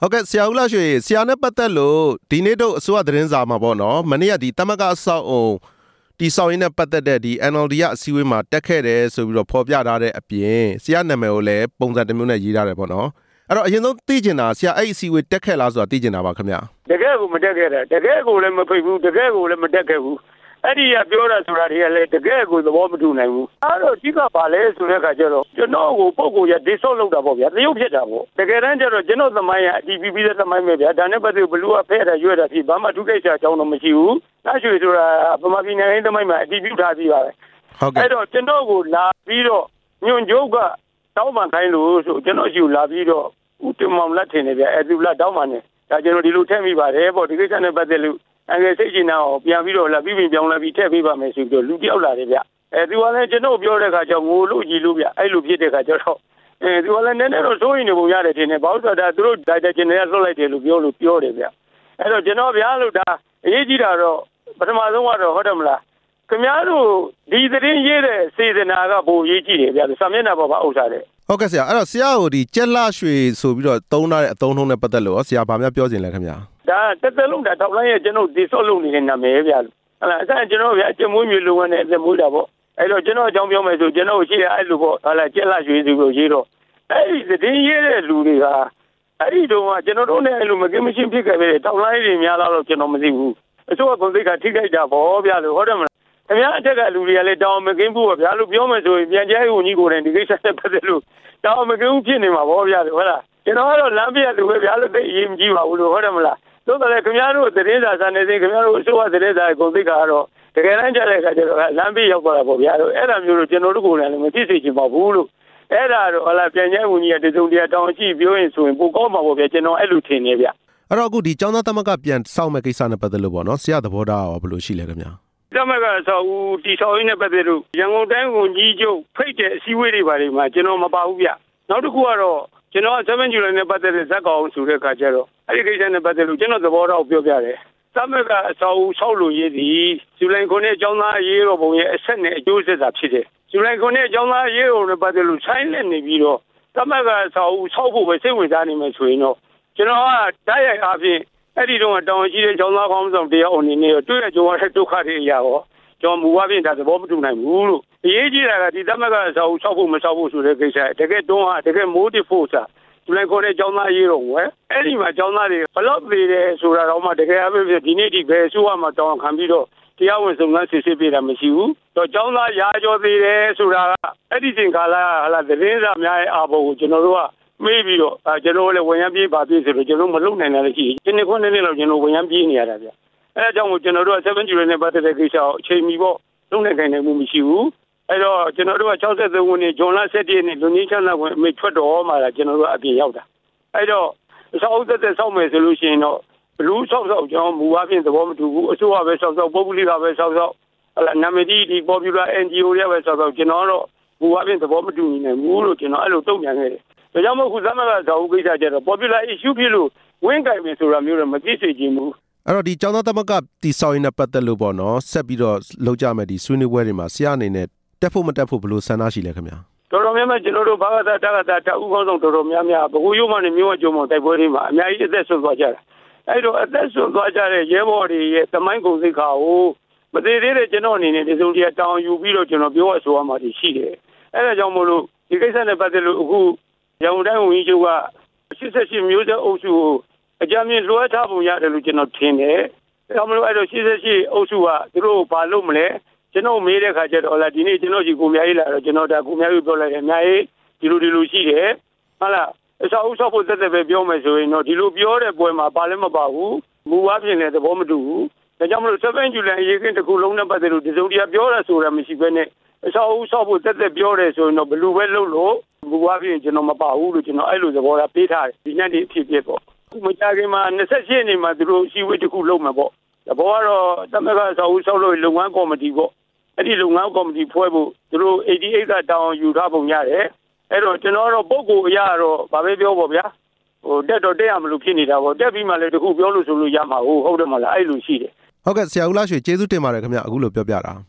ဟုတ်ကဲ့ဆရာဦးလှရွှေဆရာနဲ့ပတ်သက်လို့ဒီနေ့တို့အစိုးရသတင်းစာမှာပေါ့နော်မနေ့ကဒီတမကအဆောက်အုံဒီဆောင်ရင်းနဲ့ပတ်သက်တဲ့ဒီ NLD ကအစည်းအဝေးမှာတက်ခဲ့တယ်ဆိုပြီးတော့ဖော်ပြထားတဲ့အပြင်ဆရာနာမည်ကိုလည်းပုံစံတစ်မျိုးနဲ့ရေးထားတယ်ပေါ့နော်အဲ့တော့အရင်ဆုံးသိချင်တာဆရာအဲ့ဒီအစည်းအဝေးတက်ခဲ့လားဆိုတာသိချင်တာပါခင်ဗျတကယ်ကိုမတက်ခဲ့တာတကယ်ကိုလည်းမဖိတ်ဘူးတကယ်ကိုလည်းမတက်ခဲ့ဘူးအဲ့ဒီကပြောတာဆိုတာတွေကလည်းတကယ်ကိုသဘောမတူနိုင်ဘူးအဲ့တော့ဒီကပါလဲဆိုတဲ့အခါကျတော့ကျွန်တော်ကိုပုံကိုရဒီဆော့လောက်တာပေါ့ဗျာတရုတ်ဖြစ်တာပေါ့တကယ်တမ်းကျတော့ကျွန်တော်သမိုင်းကအတီးပြီးတဲ့သမိုင်းပဲဗျာဒါနဲ့ပတ်သက်ဘလူးကဖဲတာရွက်တာဖြစ်ဘာမှဒုက္ခိစ္စအကြောင်းတော့မရှိဘူးအဲ့ရွှေဆိုတာဗမာပြည်နိုင်ငံသမိုင်းမှာအတီးပြုထားပြီးပါပဲဟုတ်ကဲ့အဲ့တော့ကျွန်တော်ကိုလာပြီးတော့ညွန့်ကျုပ်ကတောင်းပန်ခိုင်းလို့ဆိုကျွန်တော်ရှိကိုလာပြီးတော့ဦးတင်မောင်လက်ထင်နေဗျာအဲ့ဒီလက်တောင်းပန်နေဒါကျွန်တော်ဒီလိုထည့်မိပါတယ်ပေါ့ဒီကိစ္စနဲ့ပတ်သက်လို့အငယ်စိတ်ချင်တာကိုပြန်ပြီးတော့လာပြီးပြောင်းလာပြီးထည့်ပေးပါမယ်ဆိုပြီးတော့လူတယောက်လာတယ်ဗျသူကလည်းကျွန်တော်ပြောတဲ့ခါကျငိုလို့ကြည်လို့ဗျအဲ့လိုဖြစ်တဲ့ခါကျတော့သူကလည်းနည်းနည်းတော့စိုးရင်နေပုံရတယ်ထင်တယ်ဘာလို့ဆိုတော့သူတို့ဒါတကျင်တွေကလွှတ်လိုက်တယ်လို့ပြောတယ်ဗျအဲ့တော့ကျွန်တော်ဗျာလို့ဒါအရေးကြီးတာတော့ပထမဆုံးကတော့ဟုတ်တယ်မလားခင်ဗျားတို့ဒီသတင်းရေးတဲ့စေတနာကပိုအရေးကြီးတယ်ဗျာစာမျက်နှာပေါ်မှာဥစ္စာတယ်ဟုတ်ကဲ့ဆရာအဲ့တော့ဆရာကိုဒီကြက်လှရွှေဆိုပြီးတော့သုံးထားတဲ့အသုံးနှုန်းနဲ့ပတ်သက်လို့ဆရာဘာများပြောချင်လဲခင်ဗျာဒါတက်တက်လုံးဒါထောက်လိုင်းရဲ့ကျွန်တော်ဒီဆော့လုံးနေတဲ့နာမည်ဗျာဟုတ်လားအဲ့ဒါကျွန်တော်ဗျာအကျမွေးမျိုးလုံးဝနဲ့အသက်မွေးတာပေါ့အဲ့တော့ကျွန်တော်အကြောင်းပြောမယ်ဆိုကျွန်တော်ရှိရအဲ့လိုပေါ့ဟုတ်လားကြက်လှရွှေဆိုပြီးရေးတော့အဲ့ဒီသတင်းရေးတဲ့လူတွေကအဲ့ဒီတော့ကျွန်တော်တို့နဲ့အဲ့လိုမကင်းမရှင်းဖြစ်ခဲ့ပဲထောက်လိုင်းတွေများတော့ကျွန်တော်မသိဘူးအစိုးရကုန်သိက္ခာထိခိုက်တာပေါ့ဗျာလို့ဟုတ်တယ်မလားခင်ဗျားအထက်ကလူတွေကလည်းတောင်းမကင်းဘူးဗျာလို့ပြောမယ်ဆိုရင်ပြန်ကြားရေးဝန်ကြီးကိုယ်တိုင်ဒီကိစ္စနဲ့ပတ်သက်လို့တောင်းမကင်းဘူးဖြစ်နေမှာပေါ့ဗျာလို့ဟုတ်လားကျွန်တော်ကတော့လမ်းပြလူပဲဗျာလို့သိအရေးမကြီးပါဘူးလို့ဟုတ်တယ်မလားသို့တော်လည်းခင်ဗျားတို့သတင်းစာစာနေစဉ်ခင်ဗျားတို့အစိုးရသတင်းစာကုန်သိက္ခာကတော့တကယ်တမ်းကြတဲ့အခါကျတော့လမ်းပြရောက်သွားတာပေါ့ဗျာလို့အဲ့ဒါမျိုးလို့ကျွန်တော်တို့ကိုယ်တိုင်လည်းမဖြစ်စေချင်ပါဘူးလို့အဲ့ဒါတော့ဟုတ်လားပြန်ကြားရေးဝန်ကြီးကတစုံတရာတောင်းရှိပြောရင်ဆိုရင်ပိုကောင်းမှာပေါ့ဗျာကျွန်တော်အဲ့လိုထင်နေဗျအဲ့တော့အခုဒီကျောင်းသားသမဂ္ဂပြန်စောင့်မဲ့ကိစ္စနဲ့ပတ်သက်လို့ပေါ့နော်ဆရာသဘောထားရောဘယ်လိုရှိလဲခင်ဗျာသမဂ္ဂဆောက်ဦးတီဆောက်ရင်းနဲ့ပတ်သက်လို့ရန်ကုန်တိုင်းဝန်ကြီးချုပ်ဖိတ်တဲ့အစည်းအဝေးတွေပါတွေမှာကျွန်တော်မပါဘူးဗျနောက်တစ်ခုကတော့ကျွန်တော်7ဇူလိုင်နဲ့ပတ်သက်တဲ့ဇက်ကောင်ဆိုတဲ့အခါကျတော့အဲ့ဒီကိစ္စနဲ့ပတ်သက်လို့ကျွန်တော်သဘောထားကိုပြောပြတယ်သမဂ္ဂဆောက်ဦးဆောက်လို့ရည်သည်ဇူလိုင်9အကြောင်းသားရေးတော်ပုံရဲ့အဆက်နဲ့အကျိုးဆက်သာဖြစ်တယ်ဇူလိုင်9အကြောင်းသားရေးတော်နဲ့ပတ်သက်လို့ဆိုင်းလက်နေပြီးတော့သမဂ္ဂဆောက်ဦးဆောက်ဖို့ပဲစိတ်ဝင်စားနေမှဆိုရင်တော့ကျွန်တော်ကတိုက်ရိုက်အားဖြင့်အဲ့ဒီတော့တောင်းရှိတဲ့ကျောင်းသားကောင်းဆောင်တရားအနေနဲ့တွေ့ရကြုံရတဲ့ဒုက္ခတွေအရာရောကျွန်တော်မူဝါဖြင့်ဒါသဘောမတူနိုင်ဘူးလို့အရေးကြီးတာကဒီသမဂ္ဂဆောက်ဖို့မဆောက်ဖို့ဆိုတဲ့ကိစ္စတကယ်တွန်းဟာတကယ်မိုးတစ်ဖို့စာဒီလိုက်ခေါ်တဲ့ကျောင်းသားရေးတော့ဝဲအဲ့ဒီမှာကျောင်းသားတွေဘလောက်သေးတယ်ဆိုတာတော့မှတကယ်အဖြစ်ဒီနေ့ဒီဘယ်ဆိုးမှတောင်းခံပြီးတော့တရားဝင်စုံစမ်းစစ်ဆေးပေးတာမရှိဘူးတော့ကျောင်းသားရာကျော်သေးတယ်ဆိုတာကအဲ့ဒီချိန်ကာလဟာလာသတင်းစာများရဲ့အာဘော်ကိုကျွန်တော်တို့ကမေးပြီးတော့ကျွန်တော်လည်းဝန်ရမ်းပြေးပါပြေးဆိုတော့ကျွန်တော်မလုံနိုင်တာလည်းရှိတယ်ဒီနေ့9နှစ်လောက်ကျွန်တော်ဝန်ရမ်းပြေးနေရတာဗျအဲဒါကြောင့်မို့ကျွန်တော်တို့က7 July နဲ့ပတ်သက်တဲ့ကိစ္စကိုအချိန်မီပေါ့လုံးနိုင်နိုင်မှုမရှိဘူးအဲတော့ကျွန်တော်တို့က63ခုနှစ်ဇွန်လ17ရက်နေ့လူကြီးချမ်းသာခွင့်အမိန့်ထွက်တော်မှာကျွန်တော်တို့အပြင်ရောက်တာအဲတော့အစောက်သက်စောက်မယ်ဆိုလို့ရှိရင်တော့ဘလူးဆောက်ကျွန်တော်မူအားဖြင့်သဘောမတူဘူးအစိုးရပဲဆောက်ပုဂ္ဂလိကပဲဆောက်နာမည်ကြီးဒီ Popular NGO တွေပဲဆောက်ကျွန်တော်တော့မူအားဖြင့်သဘောမတူနိုင်ဘူးလို့ကျွန်တော်အဲ့လိုတုံ့ပြန်ခဲ့တယ်ဒါကြောင့်မို့ခုသမဂ္ဂဇာတ်ကိစ္စကျတော့ Popular issue ဖြစ်လို့ဝင်းကြိုင်မယ်ဆိုတာမျိုးတော့မသိစေချင်ဘူးအဲ့တော့ဒီကျောင်းသားသမဂ္ဂတီဆောက်ရင်းနဲ့ပတ်သက်လို့ပေါ့နော်ဆက်ပြီးတော့လုပ်ကြမယ်ဒီဆွေးနွေးပွဲတွေမှာဆရာအနေနဲ့တက်ဖို့မတက်ဖို့ဘယ်လိုဆန္ဒရှိလဲခင်ဗျာတော်တော်များများကျွန်တော်တို့ဘာသာတက္ကသတအူကောင်းဆောင်တော်တော်များများဘကိုရုံးမှနေမျိုးအကျုံးမတိုက်ပွဲတွေမှာအများကြီးအသက်ဆွသွားကြတာအဲ့တော့အသက်ဆွသွားကြတဲ့ရဲဘော်တွေရဲ့သမိုင်းကုန်စိတ်ခါကိုမသေးသေးတဲ့ကျွန်တော်အနေနဲ့ဒီစုံတရားတောင်းယူပြီးတော့ကျွန်တော်ပြောအဆိုအမှာရှိတယ်အဲ့ဒါကြောင့်မို့လို့ဒီကိစ္စနဲ့ပတ်သက်လို့အခုရန်ကုန်တိုင်းဝန်ကြီးချုပ်က88မျိုးဆက်အုပ်စုကိုအကြမ်းမြင့်လွှဲထားပုံရတယ်လို့ကျွန်တော်ထင်တယ်။ဒါမှမဟုတ်အဲ့တော့88အုပ်စုကသူတို့ဘာလုပ်မလဲကျွန်တော်မေးတဲ့ခါကျတော့ဒီနေ့ကျွန်တော်ကြီးကိုမြရေးလာတော့ကျွန်တော်ဒါကိုမြရေးပြောလိုက်တယ်အများကြီးဒီလိုရှိတယ်ဟုတ်လားအဆောက်ဖို့တက်ပဲပြောမယ်ဆိုရင်တော့ဒီလိုပြောတဲ့ပွဲမှာဘာလည်းမပါဘူးမူအားဖြင့်လည်းသဘောမတူဘူးဒါကြောင့်မလို့7 July အရေးခင်းတစ်ခုလုံးနဲ့ပတ်သက်လို့ဒီစုံတရားပြောရဆိုတာမရှိဘဲနဲ့အဆောက်ဖို့တက်ပြောတယ်ဆိုရင်တော့ဘယ်လိုပဲလုပ်လို့မူအားဖြင့်ကျွန်တော်မပါဘူးလို့ကျွန်တော်အဲ့လိုသဘောထားပေးထားတယ်ဒီနေ့ဒီအဖြစ်ဖြစ်ပေါ့မကြခင်မှာ28နှစ်မှာသူတို့စီဝေးတစ်ခုလုပ်မှာပေါ့တဘောကတော့သမဂ္ဂဆောက်လို့လုပ်ငန်းကော်မတီပေါ့အဲ့ဒီလုပ်ငန်းကော်မတီဖွဲ့ဖို့သူတို့88ကတောင်းယူထားပုံရတယ်အဲ့တော့ကျွန်တော်တော့ပုဂ္ဂိုလ်အရာတော့ဗာပဲပြောပေါ့ဗျာတက်တော့တက်ရမလို့ဖြစ်နေတာပေါ့တက်ပြီးမှလည်းတခုပြောလို့ဆိုလို့ရမှာဟုတ်တယ်မလားအဲ့လိုရှိတယ်ဟုတ်ကဲ့ဆရာဦးလှရွှေကျေးဇူးတင်ပါတယ်ခင်ဗျအခုလိုပြောပြတာ